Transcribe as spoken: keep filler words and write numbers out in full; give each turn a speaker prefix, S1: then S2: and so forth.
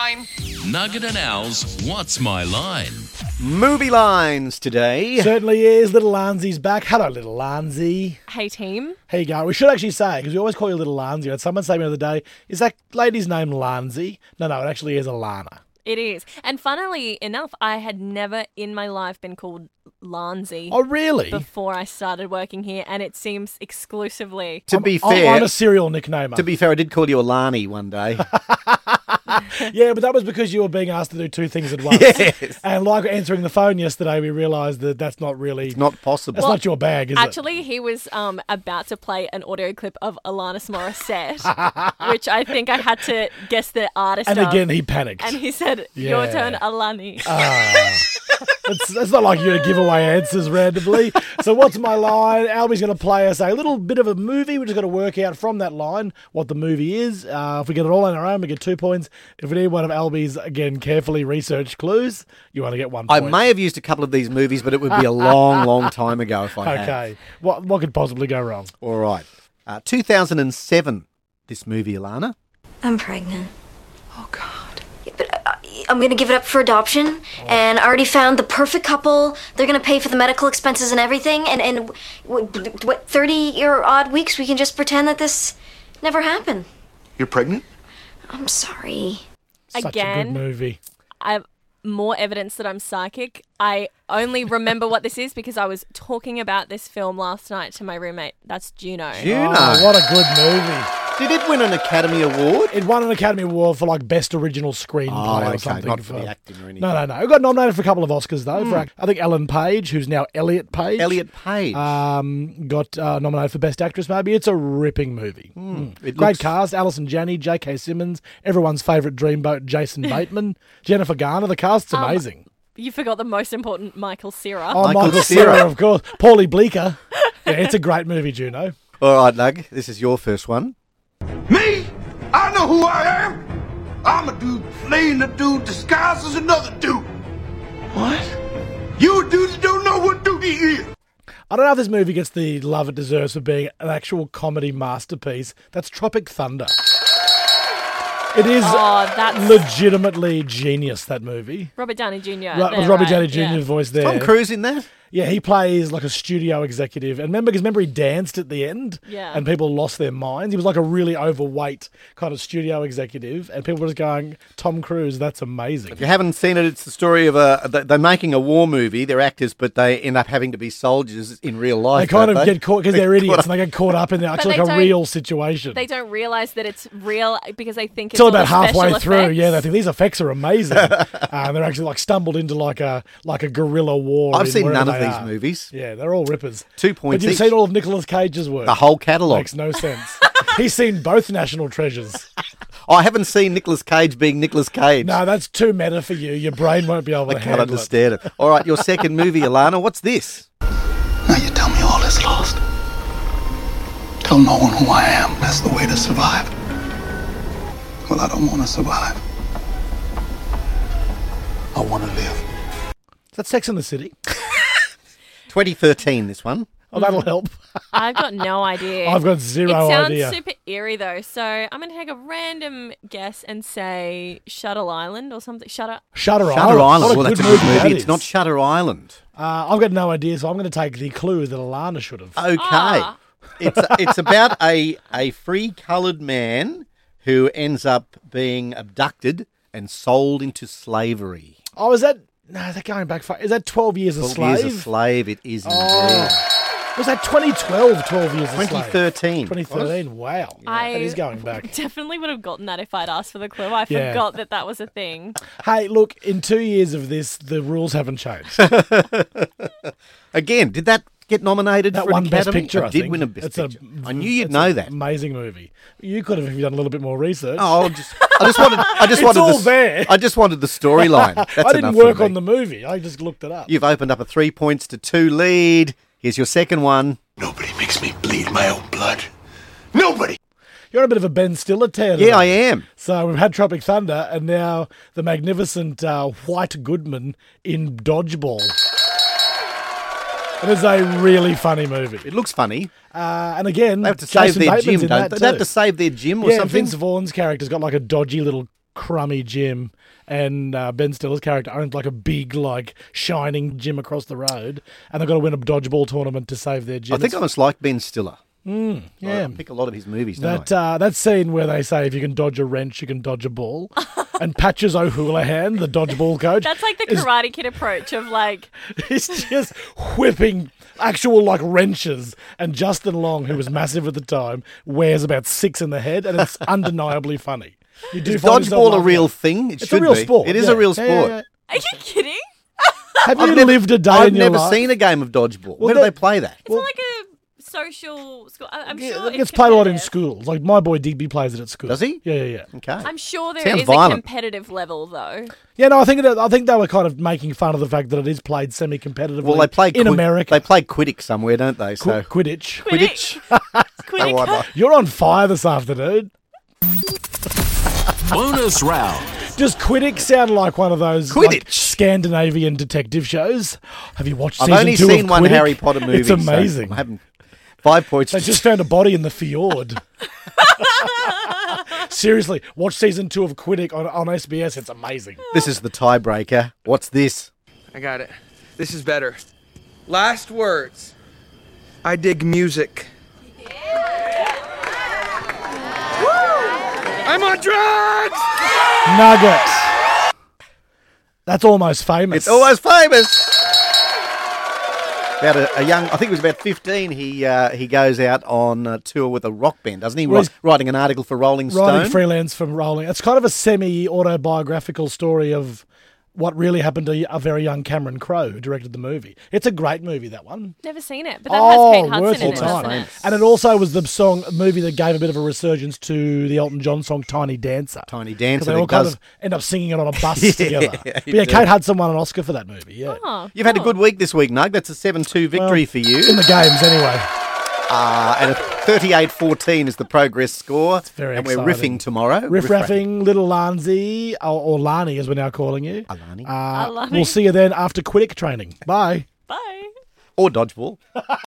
S1: line?
S2: Nugget and Al's What's My Line?
S3: Movie lines today.
S4: Certainly is. Little Lanzy's back. Hello, Little Lanzy.
S5: Hey, team.
S4: Here you go. We should actually say, because we always call you Little Lanzy. I had someone say to me the other day, is that lady's name Lanzy? No, no, it actually is Alana.
S5: It is. And funnily enough, I had never in my life been called Lanzy.
S4: Oh, really?
S5: Before I started working here, and it seems exclusively.
S3: To
S4: I'm,
S3: be
S4: I'm-
S3: fair,
S4: I'm a serial nicknamer.
S3: to be fair, I did call you Alani one day.
S4: Yeah, but that was because you were being asked to do two things at once.
S3: Yes.
S4: And like answering the phone yesterday, we realised that that's not really...
S3: It's not possible.
S4: That's not your bag, is
S5: Actually, he was um, about to play an audio clip of Alanis Morissette, which I think I had to guess the artist
S4: it? And
S5: of.
S4: again, he panicked.
S5: And he said, your
S4: Yeah.
S5: turn, Alani.
S4: Ah. It's, it's not like you to give away answers randomly. So what's my line? Albie's going to play us a little bit of a movie. We're just going to work out from that line what the movie is. Uh, if we get it all on our own, we get two points. If we need one of Albie's, again, carefully researched clues, you only get one
S3: I
S4: point.
S3: may have used a couple of these movies, but it would be a long, long time ago if I had.
S4: Okay. What, what could possibly go wrong?
S3: All right. Uh, two thousand seven, this movie, Alana.
S6: I'm pregnant. Oh, God. But uh, I'm going to give it up for adoption, and I already found the perfect couple. They're going to pay for the medical expenses and everything, and, and what, what thirty-year-odd weeks, we can just pretend that this never happened.
S1: You're pregnant?
S6: I'm sorry.
S4: Such a
S5: Again,
S4: good movie.
S5: I have more evidence that I'm psychic. I only remember what this is because I was talking about this film last night to my roommate. That's Juno.
S3: Juno.
S4: Oh, what a good movie.
S3: Did it win an Academy Award?
S4: It won an Academy Award for like Best Original Screenplay
S3: Oh,
S4: or
S3: okay,
S4: something.
S3: not for the acting or anything.
S4: No, no, no. It got nominated for a couple of Oscars though. For act- I think Ellen Page, who's now Elliot Page.
S3: Elliot Page.
S4: Um, got uh, nominated for Best Actress. Maybe it's a ripping movie. Mm.
S3: It
S4: Great
S3: looks-
S4: cast: Alison Janney, J K. Simmons, everyone's favourite dreamboat, Jason Bateman, Jennifer Garner. The cast's
S5: Um,
S4: amazing.
S5: You forgot the most important, Michael Cera.
S4: Oh,
S3: Michael
S4: Michael
S3: Cera.
S4: Cera, of course. Paulie Bleeker. Yeah, it's a great movie, Juno.
S3: All right, Nug, this is your first one.
S7: Me? I know who I am. I'm a dude playing a dude disguised as another dude. What? You dudes don't know what dude he is.
S4: I don't know if this movie gets the love it deserves for being an actual comedy masterpiece. That's Tropic Thunder. It is
S5: Oh, that's
S4: legitimately genius, that movie.
S5: Robert Downey Junior
S4: Right,
S5: there,
S4: was Robert
S5: right?
S4: Downey Junior's
S5: Yeah.
S4: voice there.
S3: Tom Cruise in that?
S4: Yeah, he plays like a studio executive. And remember, because remember he danced at the end?
S5: Yeah.
S4: And people lost their minds. He was like a really overweight kind of studio executive. And people were just going, Tom Cruise, that's amazing.
S3: If you haven't seen it, it's the story of a. They're making a war movie. They're actors, but they end up having to be soldiers in real
S4: They
S3: life.
S4: kind of
S3: don't they?
S4: get caught, because they're idiots, and they get caught up in it's
S5: But
S4: like
S5: they
S4: a
S5: don't-
S4: real situation.
S5: They don't realise that it's real because they think it's
S4: Till
S5: all
S4: about
S5: special
S4: halfway through,
S5: effects.
S4: yeah, they think these effects are amazing. uh, and they're actually like stumbled into like a like a guerrilla war.
S3: I've
S4: in
S3: seen
S4: wherever
S3: none of
S4: they
S3: these
S4: are.
S3: movies.
S4: Yeah, they're all rippers.
S3: Two points
S4: But you've
S3: each.
S4: seen all of Nicolas Cage's work.
S3: The whole catalogue.
S4: Makes no sense. He's seen both National Treasures.
S3: Oh, I haven't seen Nicolas Cage being Nicolas Cage.
S4: No, that's too meta for you. Your brain won't be able
S3: I
S4: to
S3: can't
S4: handle it.
S3: understand it. All right, your second movie, Alana. What's this?
S7: Now you tell me all is lost. Tell no one who I am. That's the way to survive. Well, I don't want to survive. I want to live.
S4: Is that Sex in the City?
S3: twenty thirteen, this one.
S4: Oh, that'll help.
S5: I've got no idea.
S4: I've got zero
S5: It sounds
S4: idea.
S5: super eerie though, so I'm going to take a random guess and say Shutter Island or something. Shutter.
S4: Shutter,
S3: Shutter
S4: Island.
S3: Island.
S4: What
S3: Well,
S4: a
S3: that's
S4: good
S3: a good
S4: movie. that
S3: movie. It's
S4: is.
S3: not Shutter Island.
S4: Uh, I've got no idea, so I'm going to take the clue that Alana should have.
S3: Okay.
S5: Ah.
S3: It's it's about a a free coloured man who ends up being abducted and sold into slavery.
S4: Oh, is that... No, is that going back far? Is that twelve Years a
S3: twelve
S4: Slave?
S3: Years a Slave, it is indeed.
S4: Oh. Was that twenty twelve, twelve Years a Slave?
S3: twenty thirteen.
S4: twenty thirteen, wow.
S5: I
S4: That is going back.
S5: definitely would have gotten that if I'd asked for the clue. I
S4: Yeah.
S5: forgot that that was a thing.
S4: Hey, look, in two years of this, the rules haven't changed.
S3: Again, did that get nominated
S4: That
S3: for
S4: won
S3: an
S4: Best
S3: Academy?
S4: Picture,
S3: It
S4: I
S3: did
S4: think.
S3: win a Best
S4: It's a-
S3: Picture. I knew you'd
S4: it's
S3: know
S4: an
S3: that.
S4: Amazing movie. You could have if you'd done a little bit more research.
S3: Oh, I'll just, I just wanted. I just
S4: It's
S3: wanted.
S4: all
S3: the,
S4: there.
S3: I just wanted the storyline. That's
S4: I didn't
S3: enough
S4: work
S3: for me.
S4: on the movie. I just looked it up.
S3: You've opened up a three points to two lead. Here's your second one.
S7: Nobody makes me bleed my own blood. Nobody.
S4: You're on a bit of a Ben Stiller tear.
S3: Yeah,
S4: today.
S3: I am.
S4: So we've had Tropic Thunder, and now the magnificent uh, White Goodman in Dodgeball. It is a really funny movie.
S3: It looks funny.
S4: Uh, and again,
S3: They have to save
S4: Jason
S3: their
S4: Bateman's
S3: gym,
S4: in
S3: don't
S4: that
S3: they? They have
S4: too.
S3: to save their gym or
S4: yeah,
S3: something.
S4: Vince Vaughn's character's got like a dodgy little crummy gym, and uh, Ben Stiller's character owns like a big, like shining gym across the road, and they've got to win a dodgeball tournament to save their gym.
S3: I think
S4: It's-
S3: I almost like Ben Stiller.
S4: Mm, yeah.
S3: I pick a lot of his movies, don't
S4: That
S3: I?
S4: uh, that scene where they say if you can dodge a wrench, you can dodge a ball, and Patches O'Houlihan, the dodgeball coach,
S5: That's like the
S4: is-
S5: Karate Kid approach of like,
S4: he's just whipping actual like wrenches. And Justin Long, who was massive at the time, wears about six in the head, and it's undeniably funny. You do
S3: Is
S4: find yourself
S3: dodgeball a
S4: laughing
S3: real
S4: at it.
S3: thing? It
S4: It's
S3: should
S4: a real
S3: be.
S4: sport.
S3: It is
S4: yeah.
S3: a real
S4: Yeah, yeah,
S3: sport.
S4: yeah.
S5: are you kidding?
S4: Have you
S3: I've never-
S4: lived a day
S3: I've
S4: in your
S3: never
S4: life?
S3: seen a game of dodgeball. Where
S4: Well,
S3: do
S4: that-
S3: they play that?
S5: It's not like a social school. I- I'm
S4: Yeah,
S5: sure
S4: it
S5: it's
S4: gets played a lot in
S5: competitive.
S4: schools. Like my boy Digby plays it at school.
S3: Does he?
S4: Yeah, yeah, yeah.
S3: Okay.
S5: I'm sure there
S3: Sounds
S5: is
S3: violent.
S5: a competitive level though.
S4: Yeah, no, I think it, I think they were kind of making fun of the fact that it is played semi-competitively.
S3: Well, they play
S4: in
S3: Qui-
S4: America.
S3: They play Quidditch somewhere, don't they? So
S4: Qu- Quidditch.
S3: Quidditch.
S5: Quidditch.
S3: why not?
S4: You're on fire this afternoon.
S2: Bonus round.
S4: Does Quidditch sound like one of those like,
S3: Quidditch?
S4: Scandinavian detective shows? Have you watched
S3: I've
S4: season
S3: only
S4: two
S3: seen
S4: of
S3: one
S4: Quidditch?
S3: Harry Potter movie.
S4: It's
S3: so
S4: amazing.
S3: I haven't. Five points.
S4: They just found a body in the fjord. Seriously, watch season two of Quidditch on, on S B S. It's amazing.
S3: This is the tiebreaker. What's this?
S1: I got it. This is better. Last words. I dig music. I'm on drugs!
S4: Nugget. That's almost famous.
S3: It's almost famous. About a, a young, I think it was about fifteen. He uh, he goes out on a tour with a rock band, doesn't he?
S4: Well,
S3: Ri-
S4: he's-
S3: writing an article for Rolling
S4: Writing
S3: Stone.
S4: freelance from Rolling. It's kind of a semi-autobiographical story of what really happened to a very young Cameron Crowe who directed the movie. It's a great movie, that one.
S5: Never seen it, but that
S4: Oh,
S5: has Kate
S4: worth
S5: Hudson in
S4: your
S5: it,
S4: time.
S5: doesn't it?
S4: And it also was the song movie that gave a bit of a resurgence to the Elton John song "Tiny Dancer."
S3: Tiny
S4: Because
S3: Dancer.
S4: they all
S3: that
S4: kind
S3: does.
S4: of end up singing it on a bus
S3: Yeah,
S4: together.
S3: you
S4: But yeah,
S3: do.
S4: Kate Hudson won an Oscar for that movie. Yeah,
S5: Oh,
S3: You've had a
S5: cool.
S3: good week this week, Nug. That's a seven two victory
S4: Well,
S3: for you.
S4: in the games anyway.
S3: Uh, and a thirty-eight fourteen is the progress score. It's
S4: very
S3: and we're
S4: exciting.
S3: riffing tomorrow.
S4: Riff raffing, little Lanzi, or, or Lani as we're now calling you.
S3: Alani.
S4: Uh,
S5: Alani.
S4: we'll see you then after Quidditch training. Bye.
S5: Bye.
S3: Or dodgeball.